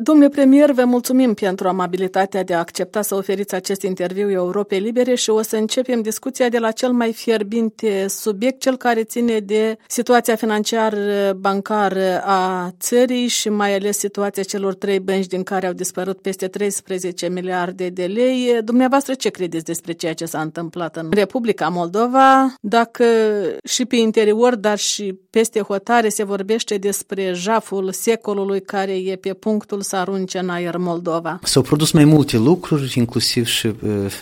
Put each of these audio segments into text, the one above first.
Domnule premier, vă mulțumim pentru amabilitatea de a accepta să oferiți acest interviu Europei Libere și o să începem discuția de la cel mai fierbinte subiect, cel care ține de situația financiar-bancară a țării și mai ales situația celor 3 bănci din care au dispărut peste 13 miliarde de lei. Dumneavoastră, ce credeți despre ceea ce s-a întâmplat în Republica Moldova? Dacă și pe interior, dar și peste hotare se vorbește despre jaful secolului care e pe punctul să arunce în aer Moldova. S-au produs mai multe lucruri, inclusiv și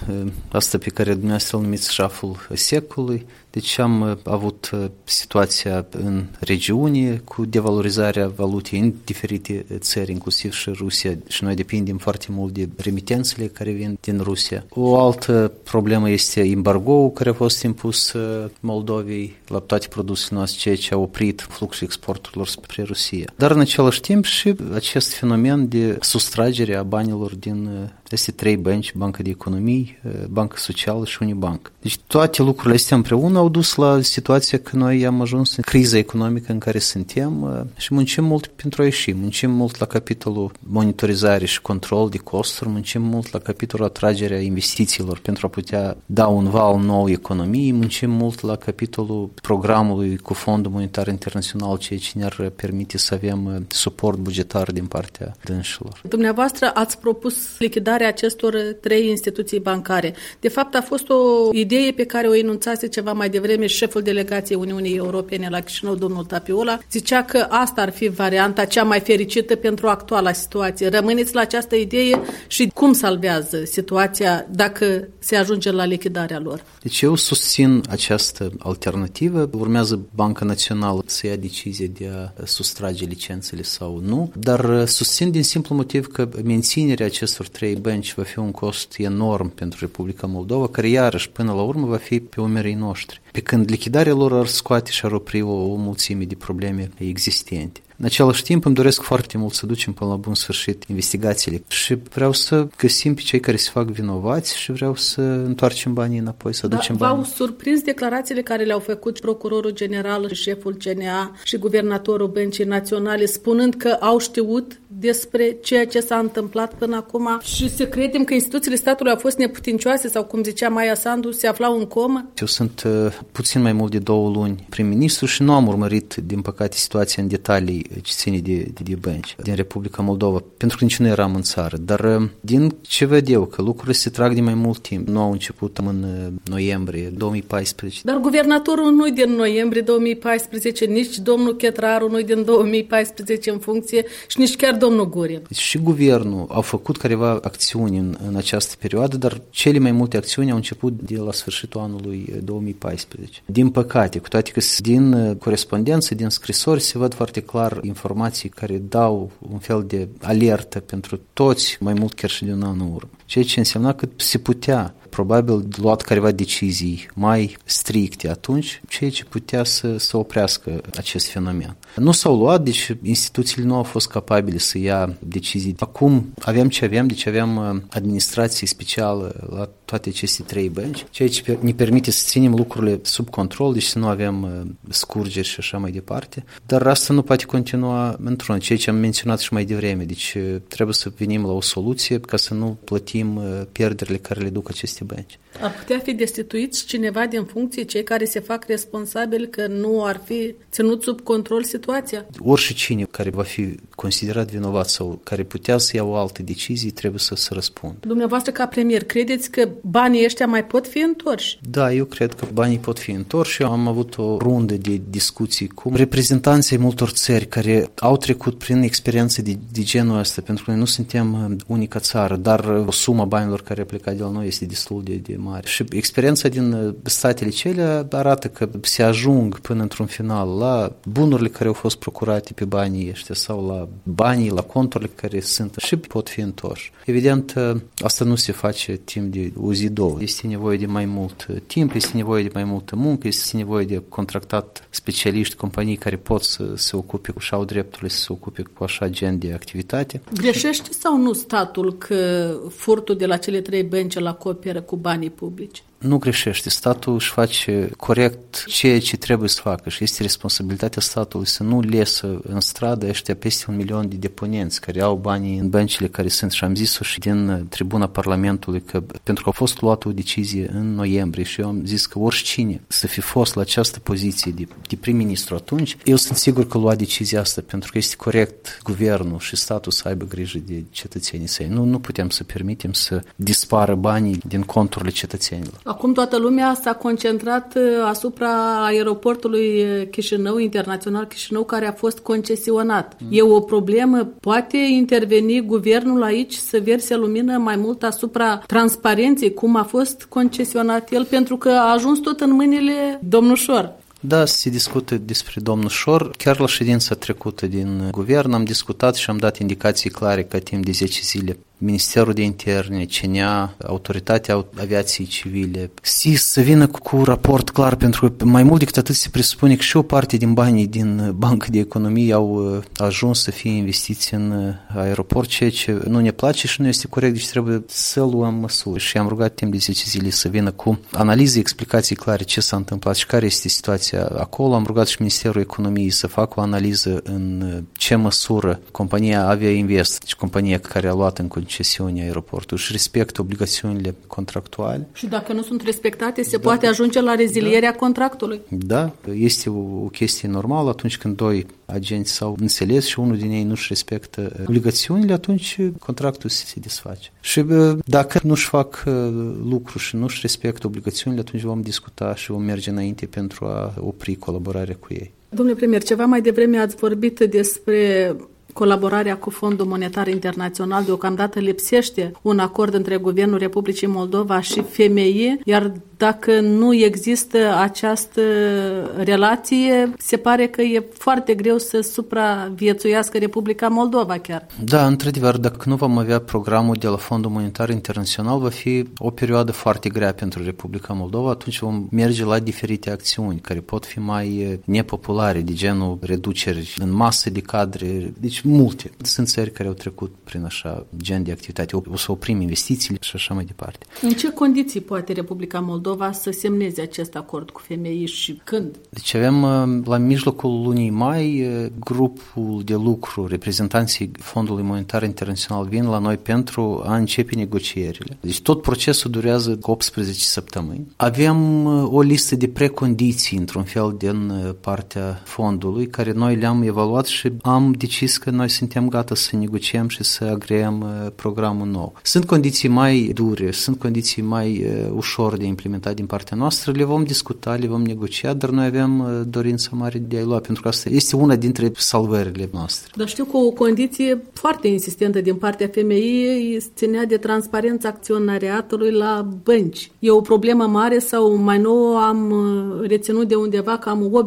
asta pe care dumneavoastră îl numiți jaful secolului. Deci am avut situația în regiune cu devalorizarea valutei în diferite țări, inclusiv și Rusia, și noi depindem foarte mult de remitențele care vin din Rusia. O altă problemă este embargoul care a fost impus Moldovei la toate produsele noastre, ceea ce a oprit fluxul exporturilor spre Rusia. Dar în același timp și acest fenomen de sustragere a banilor din aceste 3 bănci, Banca de Economii, Banca Socială și Unibank. Deci toate lucrurile astea împreună au dus la situația că noi am ajuns în criza economică în care suntem și muncim mult pentru a ieși. Muncim mult la capitolul monitorizare și control de costuri, muncim mult la capitolul atragerea investițiilor pentru a putea da un val nou economiei, muncim mult la capitolul programului cu Fondul Monetar Internațional, ceea ce ne-ar permite să avem suport bugetar din partea dânșilor. Dumneavoastră ați propus lichidarea acestor 3 instituții bancare. De fapt, a fost o idee pe care o enunțase ceva mai devreme șeful delegației Uniunii Europene la Chișinău, domnul Tapiola. Zicea că asta ar fi varianta cea mai fericită pentru actuala situație. Rămâneți la această idee și cum salvează situația dacă se ajunge la lichidarea lor? Deci eu susțin această alternativă. Urmează Banca Națională să ia decizie de a sustrage licențele sau nu, dar susțin din simplu motiv că menținerea acestor 3 bănci va fi un cost enorm pentru Republica Moldova, care iarăși până la urmă va fi pe umerii noștri. Pe când lichidarea lor ar scoate și ar opri o mulțime de probleme existente. În același timp îmi doresc foarte mult să ducem până la bun sfârșit investigațiile și vreau să găsim pe cei care se fac vinovați și vreau să întoarcem banii înapoi, să aducem banii. V-au surprins declarațiile care le-au făcut procurorul general, șeful CNA și guvernatorul Băncii Naționale, spunând că au știut despre ceea ce s-a întâmplat până acum și să credem că instituțiile statului au fost neputincioase sau, cum zicea Maia Sandu, se aflau în comă? Eu sunt puțin mai mult de 2 luni prim-ministru și nu am urmărit, din păcate, situația în detalii ce ține de bănci din Republica Moldova, pentru că nici nu eram în țară. Dar din ce văd eu, că lucrurile se trag de mai mult timp. Nu au început în noiembrie 2014. Dar guvernatorul nu-i din noiembrie 2014, nici domnul Chetraru nu-i din 2014 în funcție și nici chiar domnul Gurin. Deci și guvernul au făcut careva acțiuni în această perioadă, dar cele mai multe acțiuni au început de la sfârșitul anului 2014. Din păcate, cu toate că din corespondență, din scrisori, se văd foarte clar informații care dau un fel de alertă pentru toți, mai mult chiar și de un an în urmă. Ceea ce însemna că se putea probabil luat careva decizii mai stricte atunci, ceea ce putea să oprească acest fenomen. Nu s-au luat, deci instituțiile nu au fost capabile să ia decizii. Acum avem ce avem, deci avem administrație specială la toate aceste 3 bănci, ceea ce ne permite să ținem lucrurile sub control, deci să nu avem scurgeri și așa mai departe. Dar asta nu poate continua într-un, ceea ce am menționat și mai devreme. Deci trebuie să venim la o soluție ca să nu plătim pierderile care le duc aceste bănci. Ar putea fi destituiți cineva din funcție, cei care se fac responsabili că nu ar fi ținut sub control situația? Oricine care va fi considerat vinovat sau care putea să ia o altă decizie trebuie să se răspundă. Dumneavoastră, ca premier, credeți că banii ăștia mai pot fi întorși? Da, eu cred că banii pot fi întorși. Eu am avut o rundă de discuții cu reprezentanții multor țări care au trecut prin experiențe de genul ăsta, pentru că noi nu suntem unica țară, dar o sumă banilor care a plecat de la noi este destul de mare. Și experiența din statele cele arată că se ajung până într-un final la bunurile care au fost procurate pe banii ăștia sau la banii, la conturile care sunt și pot fi întorși. Evident, asta nu se face timp de o zi, 2. Este nevoie de mai mult timp, este nevoie de mai multă muncă, este nevoie de contractat specialiști, companii care pot să se ocupe și au drepturile să se ocupe cu așa gen de activitate. Greșește sau nu statul că furtul de la cele 3 bănci îl acoperă cu banii publici? nu greșește. Statul își face corect ceea ce trebuie să facă și este responsabilitatea statului să nu lesă în stradă ăștia peste 1 milion de deponenți care au banii în băncile care sunt, și am zis-o și din tribuna Parlamentului, că pentru că a fost luată o decizie în noiembrie și eu am zis că oricine să fi fost la această poziție de prim-ministru atunci, eu sunt sigur că lua decizia asta pentru că este corect guvernul și statul să aibă grijă de cetățenii săi. Nu putem să permitem să dispară banii din conturile cetățenilor. Acum toată lumea s-a concentrat asupra aeroportului Chișinău, internațional Chișinău, care a fost concesionat. E o problemă? Poate interveni guvernul aici să verse lumină mai mult asupra transparenței, cum a fost concesionat el, pentru că a ajuns tot în mâinile domnușor. Da, se discută despre domnul Șor. Chiar la ședința trecută din guvern am discutat și am dat indicații clare că timp de 10 zile Ministerul de Interne, CNA, Autoritatea Aviației Civile, SIS să vină cu un raport clar, pentru că mai mult decât atât se presupune că și o parte din banii din Banca de Economie au ajuns să fie investiți în aeroport, ceea ce nu ne place și nu este corect, deci trebuie să luăm măsuri. Și am rugat timp de 10 zile să vină cu analize, explicații clare ce s-a întâmplat și care este situația acolo. Am rugat și Ministerul Economiei să facă o analiză în ce măsură compania Avia Invest, deci compania care a luat în concesiunea aeroportului, și respectă obligațiunile contractuale. Și dacă nu sunt respectate, se poate ajunge la rezilierea contractului. Da, este o chestie normală atunci când doi agenți s-au înțeles și unul din ei nu-și respectă obligațiunile, atunci contractul se desface. Și dacă nu-și fac lucru și nu-și respectă obligațiunile, atunci vom discuta și vom merge înainte pentru a opri colaborarea cu ei. Domnule premier, ceva mai devreme ați vorbit despre colaborarea cu Fondul Monetar Internațional. Deocamdată lipsește un acord între Guvernul Republicii Moldova și FMI, iar dacă nu există această relație, se pare că e foarte greu să supraviețuiască Republica Moldova chiar. Da, într-adevăr, dacă nu vom avea programul de la Fondul Monetar Internațional, va fi o perioadă foarte grea pentru Republica Moldova, atunci vom merge la diferite acțiuni care pot fi mai nepopulare, de genul reduceri în masă de cadre, deci multe. Sunt țări care au trecut prin așa gen de activitate, o să oprim investițiile și așa mai departe. În ce condiții poate Republica Moldova să semneze acest acord cu FMI și când? Deci avem la mijlocul lunii mai grupul de lucru, reprezentanții Fondului Monetar Internațional vin la noi pentru a începe negocierile. Deci tot procesul durează 18 săptămâni. Avem o listă de precondiții într-un fel din partea fondului care noi le-am evaluat și am decis că noi suntem gata să negociem și să agreăm programul nou. Sunt condiții mai dure, sunt condiții mai ușor de implementat din partea noastră, le vom discuta, le vom negocia, dar noi avem dorință mare de a lua, pentru că asta este una dintre salvările noastre. Dar știu că o condiție foarte insistentă din partea FMI ținea de transparența acționariatului la bănci. E o problemă mare sau mai nou am reținut de undeva că cam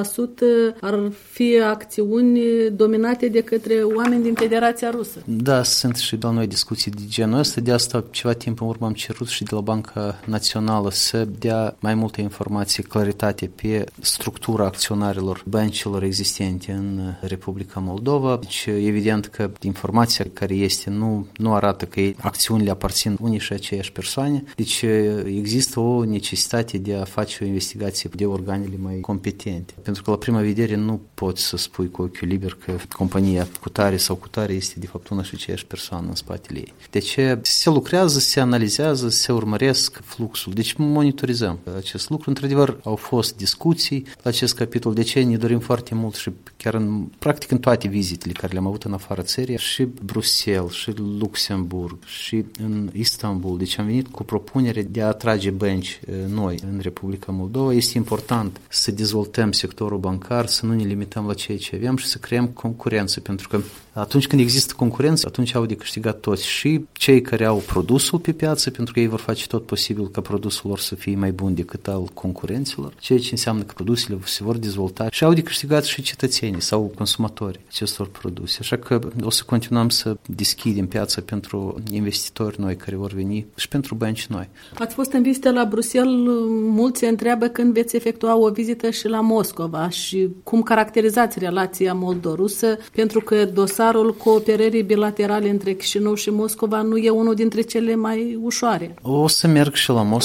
80% ar fi acțiuni dominate de către oameni din Federația Rusă? Da, sunt și la noi discuții de genul ăsta, de asta ceva timp în urmă am cerut și de la Banca Națională să dea mai multe informații, claritate pe structura acționarilor băncilor existente în Republica Moldova. Deci, evident că informația care este nu arată că acțiunile aparțin unii și aceiași persoane. Deci, există o necesitate de a face o investigație de organele mai competente. Pentru că la prima vedere nu poți să spui cu ochiul liber că compania cutare sau cutare este de fapt una și aceeași persoană în spatele ei. Deci, se lucrează, se analizează, se urmăresc fluxul. Deci monitorizăm acest lucru. Într-adevăr, au fost discuții la acest capitol. De ce ne dorim foarte mult și chiar practic în toate vizitele care le-am avut în afara țării, și Bruxelles, și Luxemburg, și în Istanbul. Deci am venit cu propunere de a atrage bănci noi în Republica Moldova. Este important să dezvoltăm sectorul bancar, să nu ne limităm la ceea ce avem și să creăm concurență, pentru că atunci când există concurență, atunci au de câștigat toți, și cei care au produsul pe piață, pentru că ei vor face tot posibil ca produsul lor să fie mai bun decât al concurenților, ceea ce înseamnă că produsele se vor dezvolta, și au de câștigat și cetățenii sau consumatorii acestor produse. Așa că o să continuăm să deschidem piața pentru investitori noi care vor veni și pentru bănci noi. Ați fost în vizită la Bruxelles, mulți se întreabă când veți efectua o vizită și la Moscova și cum caracterizați relația moldo-rusă, pentru că dosarul cooperării bilaterale între Chișinău și Moscova nu e unul dintre cele mai ușoare. O să merg și la Moscova.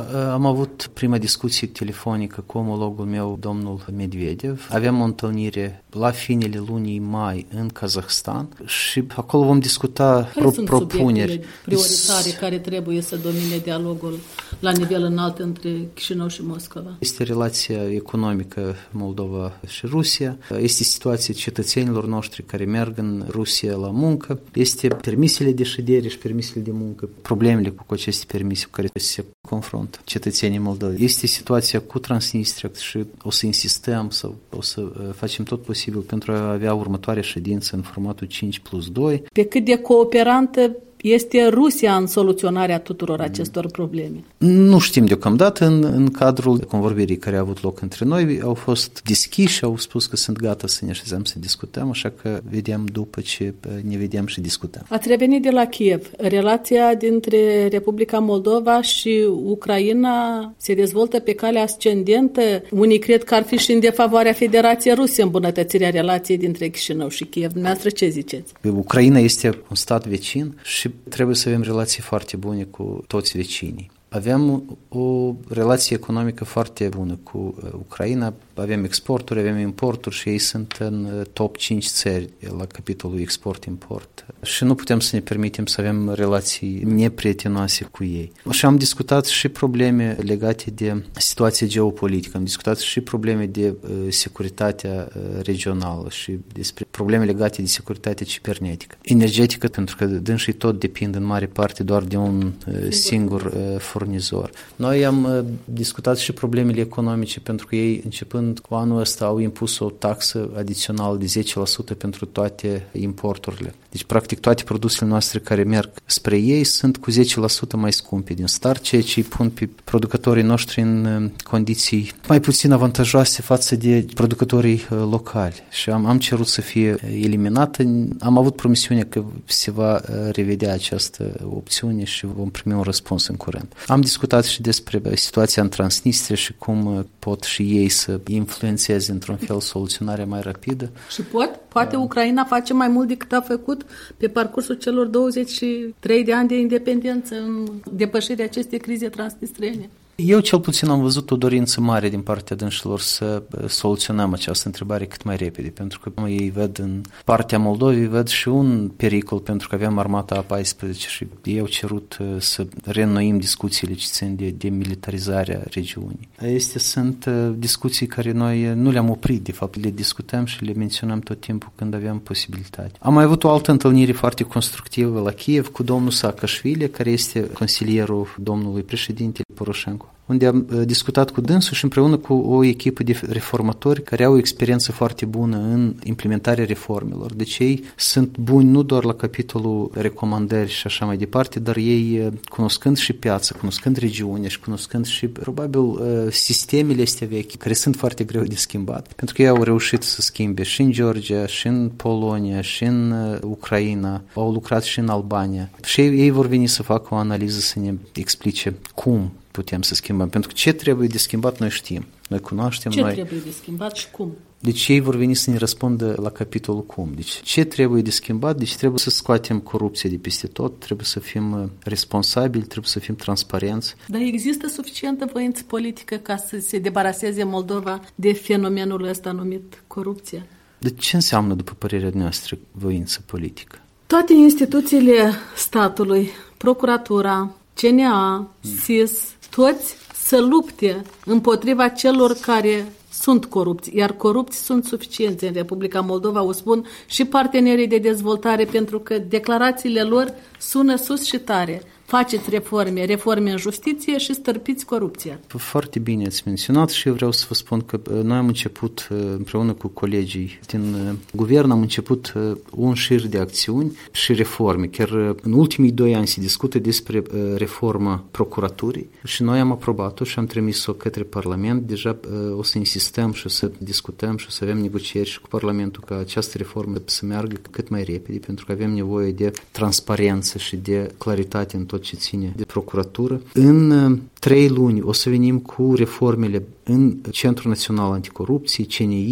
am avut prima discuție telefonică cu omologul meu, domnul Medvedev. Aveam o întâlnire la finele lunii mai în Kazahstan și acolo vom discuta propuneri. Prioritare care trebuie să domine dialogul la nivel înalt între Chișinău și Moscova? Este relația economică Moldova și Rusia, este situația cetățenilor noștri care merg în Rusia la muncă, este permisele de ședere și permisele de muncă, problemele cu aceste permise cu care se confruntă cetățenii Moldovei. Este situația cu Transnistria și o să insistăm sau o să facem tot posibil pentru a avea următoarea ședință în formatul 5+2. Pe cât de cooperantă este Rusia în soluționarea tuturor acestor probleme? Nu știm deocamdată. În cadrul convorbirii care a avut loc între noi au fost deschiși, au spus că sunt gata să ne așezăm să discutăm, așa că vedem după ce ne vedem și discutăm. Ați revenit de la Kiev. Relația dintre Republica Moldova și Ucraina se dezvoltă pe cale ascendentă. Unii cred că ar fi și în defavoarea Federației Ruse îmbunătățirea relației dintre Chișinău și Kiev. Dumneavoastră ce ziceți? Ucraina este un stat vecin și trebuie să avem relații foarte bune cu toți vecinii. Avem o relație economică foarte bună cu Ucraina, avem exporturi, avem importuri și ei sunt în top 5 țări la capitolul export-import. Și nu putem să ne permitem să avem relații neprietenoase cu ei. Și am discutat și probleme legate de situația geopolitică, am discutat și probleme de securitatea regională și despre probleme legate de securitatea cibernetică. Energetică, pentru că dânsii tot depind în mare parte doar de un singur furnizor. Noi am discutat și problemele economice, pentru că ei, începând cu anul ăsta, au impus o taxă adițională de 10% pentru toate importurile. Deci, practic, toate produsele noastre care merg spre ei sunt cu 10% mai scumpe din start, ceea ce îi pun pe producătorii noștri în condiții mai puțin avantajoase față de producătorii locali. Și am cerut să fie eliminată. Am avut promisiunea că se va revedea această opțiune și vom primi un răspuns în curând. Am discutat și despre situația în Transnistria și cum pot și ei să influențeze într-un fel soluționarea mai rapidă. Și poate Ucraina face mai mult decât a făcut pe parcursul celor 23 de ani de independență în depășirea acestei crize transnistriene. Eu cel puțin am văzut o dorință mare din partea dânșilor să soluționăm această întrebare cât mai repede, pentru că ei văd în partea Moldovei, văd și un pericol, pentru că aveam armata A14 și ei au cerut să reînnoim discuțiile ce țin de demilitarizarea regiunii. Sunt discuții care noi nu le-am oprit, de fapt le discutăm și le menționăm tot timpul când aveam posibilitate. Am mai avut o altă întâlnire foarte constructivă la Kiev cu domnul Saakashvili, care este consilierul domnului președinte Poroșenko, unde am discutat cu dânsul și împreună cu o echipă de reformatori care au o experiență foarte bună în implementarea reformelor. Deci ei sunt buni nu doar la capitolul recomandări și așa mai departe, dar ei, cunoscând și piața, cunoscând regiunea și cunoscând și probabil sistemele astea vechi, care sunt foarte greu de schimbat, pentru că ei au reușit să schimbe și în Georgia, și în Polonia, și în Ucraina, au lucrat și în Albania. Și ei vor veni să facă o analiză, să ne explice cum putem să schimbăm. Pentru că ce trebuie de schimbat noi știm. Noi cunoaștem. Ce trebuie de schimbat și cum? Deci ei vor veni să ne răspundă la capitolul cum. Deci ce trebuie de schimbat? Deci trebuie să scoatem corupția de peste tot, trebuie să fim responsabili, trebuie să fim transparenți. Dar există suficientă voință politică ca să se debaraseze Moldova de fenomenul ăsta numit corupție? De ce înseamnă, după părerea noastră, voință politică? Toate instituțiile statului, procuratura, CNA, SIS, toți să lupte împotriva celor care sunt corupți, iar corupți sunt suficienți în Republica Moldova, o spun și partenerii de dezvoltare, pentru că declarațiile lor sună sus și tare. Faceți reforme în justiție și stărpiți corupția. Foarte bine ați menționat și eu vreau să vă spun că noi am început împreună cu colegii din guvern, am început un șir de acțiuni și reforme. Chiar în ultimii 2 ani se discută despre reforma procuraturii și noi am aprobat-o și am trimis-o către Parlament. Deja o să insistăm și o să discutăm și o să avem negocieri și cu Parlamentul ca această reformă să meargă cât mai repede, pentru că avem nevoie de transparență și de claritate în tot ce ține de procuratură. În 3 luni o să venim cu reformele în Centrul Național Anticorupție, CNI,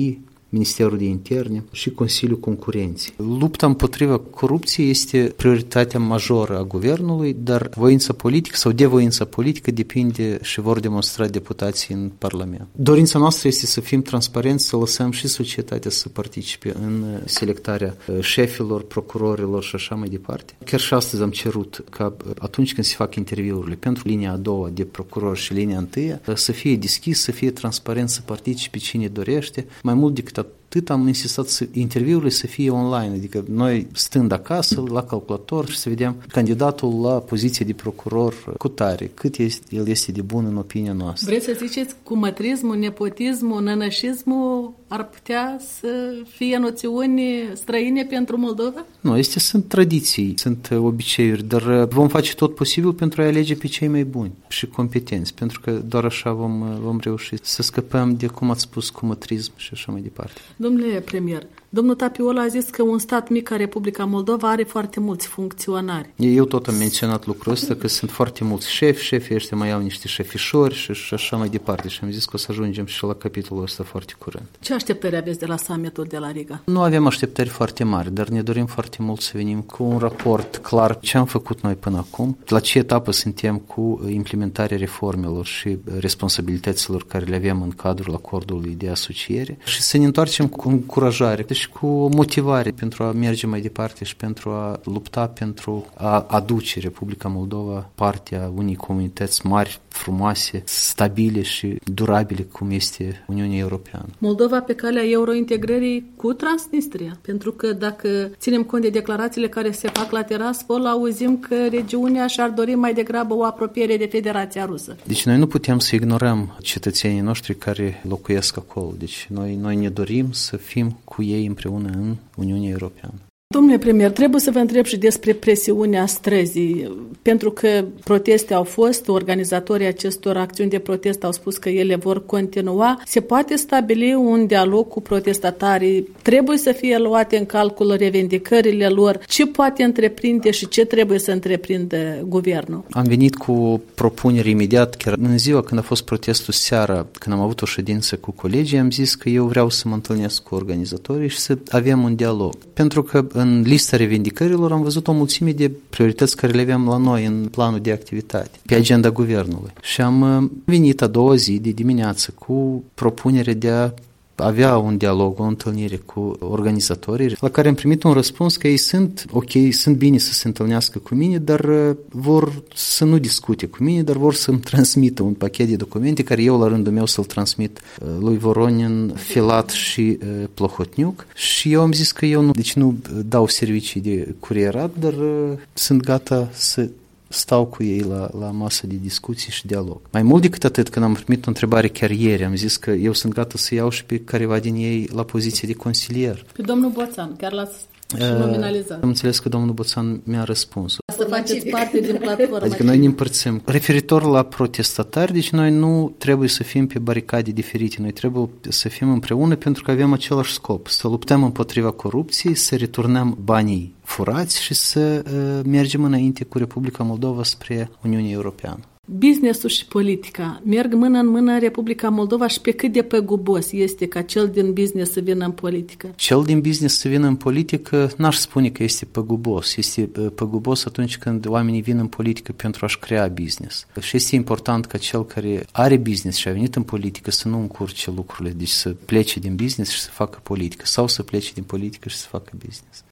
Ministerul de Interne și Consiliul Concurenței. Lupta împotriva corupției este prioritatea majoră a guvernului, dar voința politică sau devoința politică depinde și vor demonstra deputații în Parlament. Dorința noastră este să fim transparenți, să lăsăm și societatea să participe în selectarea șefilor, procurorilor și așa mai departe. Chiar și astăzi am cerut ca atunci când se fac interviurile pentru linia a doua de procuror și linia întâia să fie deschis, să fie transparent, să participe cine dorește. Mai mult decât atât am insistat să interviurile să fie online, adică noi stând acasă la calculator și să vedem candidatul la poziție de procuror cu tare, cât el este de bun în opinia noastră. Vreți să ziceți cu mătrismul, nepotismul, nănășismul ar putea să fie noțiuni străine pentru Moldova? Nu, sunt tradiții, sunt obiceiuri, dar vom face tot posibil pentru a alege pe cei mai buni și competenți, pentru că doar așa vom reuși să scăpăm de, cum ați spus, cu mătrism și așa mai departe. Domnule premier, domnul Tapiola a zis că un stat mic ca Republica Moldova are foarte mulți funcționari. Eu tot am menționat lucrul ăsta, că sunt foarte mulți șefii ăștia mai au niște șefișori și așa mai departe și am zis că o să ajungem și la capitolul ăsta foarte curând. Ce așteptări aveți de la summitul de la Riga? Nu avem așteptări foarte mari, dar ne dorim foarte mult să venim cu un raport clar ce am făcut noi până acum, la ce etapă suntem cu implementarea reformelor și responsabilităților care le avem în cadrul acordului de asociere și să ne întoarcem cu încurajare și cu motivare pentru a merge mai departe și pentru a lupta pentru a aduce Republica Moldova partea unei comunități mari, frumoase, stabile și durabile cum este Uniunea Europeană. Moldova pe calea eurointegrării cu Transnistria, pentru că dacă ținem cont de declarațiile care se fac la Tiraspol, auzim că regiunea și-ar dori mai degrabă o apropiere de Federația Rusă. Deci noi nu putem să ignorăm cetățenii noștri care locuiesc acolo. Deci noi ne dorim să fim cu ei împreună în Uniunea Europeană. Domnule premier, trebuie să vă întreb și despre presiunea străzii, pentru că proteste au fost, organizatorii acestor acțiuni de protest au spus că ele vor continua. Se poate stabili un dialog cu protestatarii? Trebuie să fie luate în calcul revendicările lor? Ce poate întreprinde și ce trebuie să întreprindă guvernul? Am venit cu propuneri imediat, chiar în ziua când a fost protestul seara, când am avut o ședință cu colegii, am zis că eu vreau să mă întâlnesc cu organizatorii și să avem un dialog. Pentru că în lista revendicărilor am văzut o mulțime de priorități care le aveam la noi în planul de activitate, pe agenda guvernului. Și am venit a doua zi de dimineață cu propunere de a avea un dialog, o întâlnire cu organizatorii, la care am primit un răspuns că ei sunt ok, sunt bine să se întâlnească cu mine, dar vor să nu discute cu mine, dar vor să-mi transmită un pachet de documente care eu la rândul meu să-l transmit lui Voronin, Filat și Plohotniuc. Și eu am zis că eu nu dau servicii de curierat, dar sunt gata să stau cu ei la masă de discuții și dialog. Mai mult decât atât, când am primit o întrebare chiar ieri, am zis că eu sunt gata să iau și pe careva din ei la poziție de consilier. Pe domnul Boțan, chiar l-ați nominalizat. Am înțeles că domnul Boțan mi-a răspuns. Să faceți parte din platformă. Adică noi ne împărțim. Referitor la protestatari, deci noi nu trebuie să fim pe baricade diferite, noi trebuie să fim împreună pentru că avem același scop, să luptăm împotriva corupției, să returnăm banii furați și să mergem înainte cu Republica Moldova spre Uniunea Europeană. Businessul și politica merg mână în mână în Republica Moldova și pe cât de păgubos este ca cel din business să vină în politică? Cel din business să vină în politică, n-aș spune că este păgubos. Este păgubos atunci când oamenii vin în politică pentru a-și crea business. Și este important ca cel care are business și a venit în politică să nu încurce lucrurile, deci să plece din business și să facă politică sau să plece din politică și să facă business.